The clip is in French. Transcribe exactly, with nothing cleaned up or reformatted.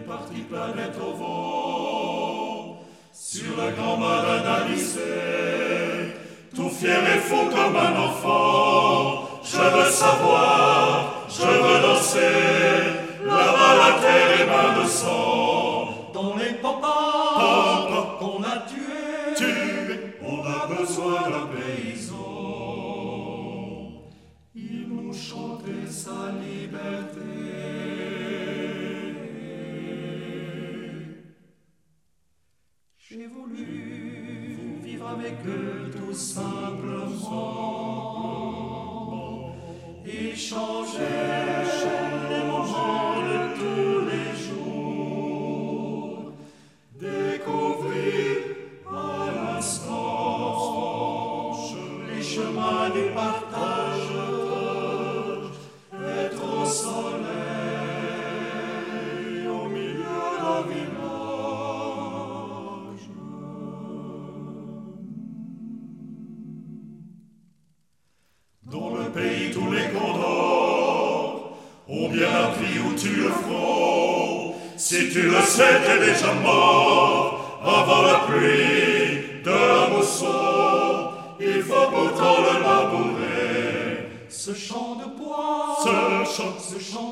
partie planète au vent, sur la grand-mare analysée, tout fier et fou comme un enfant. Je veux savoir, je veux danser, là-bas la terre est bain de sang. Dans les papas qu'on a tués, tués, on a besoin d'un paysan. Ils m'ont chanté sa liberté. J'ai voulu vivre avec eux tout simplement, échanger les moments de tous les jours, découvrir à l'instant les chemins du partage, être au soleil au milieu d'un village. Dans le pays tous les condors ont bien appris où tu le front. Si tu le sais, t'es déjà mort avant la pluie de la mousson. Il faut pourtant le labourer. Ce champ de bois, Ce chant, ce champ